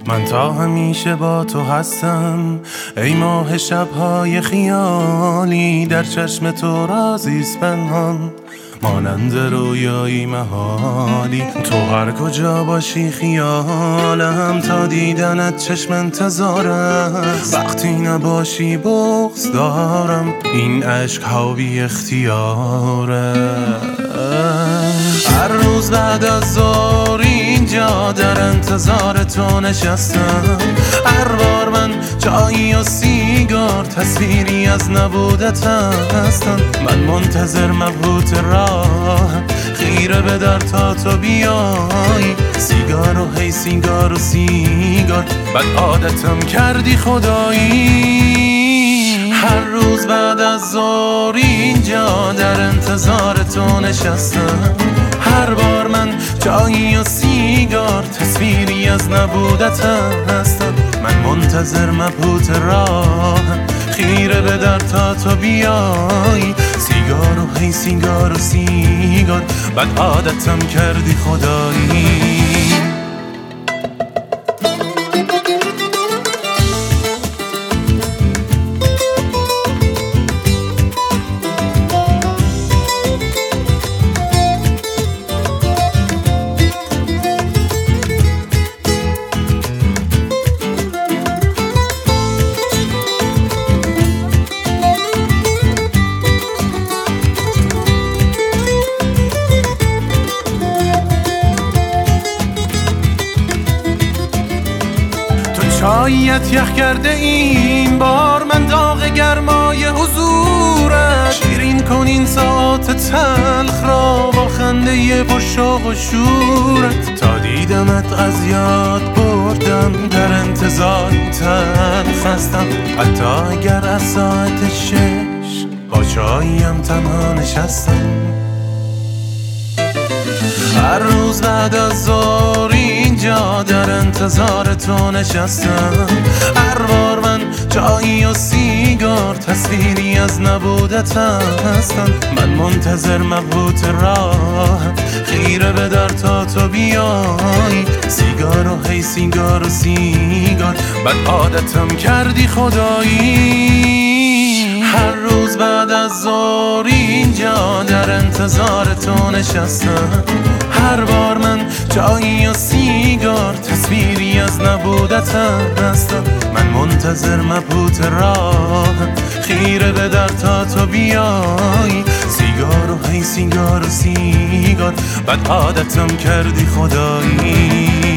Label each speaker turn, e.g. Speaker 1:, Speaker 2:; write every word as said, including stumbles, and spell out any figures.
Speaker 1: من تا همیشه با تو هستم ای ماه شبهای خیالی، در چشم تو رازیست پنهان مانند رویایی محالی. تو هر کجا باشی خیالم، تا دیدنت چشم انتظار است. وقتی نباشی بغض دارم، این عشق ها بی اختیاره. هر روز بعد از ظهر اینجا در انتظار تو نشستم. هر بار من چایی و سیگار تصویری از نبودت هستم. من منتظر مبهوت راه خیره به در تا تو بیای. سیگار و هی سیگار و سیگار بعد عادتم کردی خدایی. هر روز بعد از ظهر اینجا در انتظار تو نشستم. هر بار من چایی و سیگار تصویری از نبودت هستم. من منتظر مبهوت راه خیره به در تا تو بیای. سیگار و هی سیگار و سیگار بعد عادتم کردی خدایی. چاییت یخ کرده این بار، من داغ گرمای حضورت. شیرین کن این ساعت تلخ را با خنده پرشوق و شورت. تا دیدمت از یاد بردم، در انتظار تلخ هستم. حتی اگر از ساعت شش با چاییم تنها نشستم. هر روز بعد از ظهر اینجا در انتظار تو نشستم. هر بار من چایی و سیگار تصویری از نبودت هستم. من منتظر مبهوت راه خیره به در تا تو بیای. سیگار و هی سیگار و سیگار بعد عادتم کردی خدایی. هر روز بعد از ظهر اینجا در انتظار تو نشستم. هر بار من چایی و سیگار تصویری از نبودت هستم. من منتظر مبهوت راه خیره به در تا تو بیای. سیگار و هی سیگار و سیگار بعد عادتم کردی خدایی.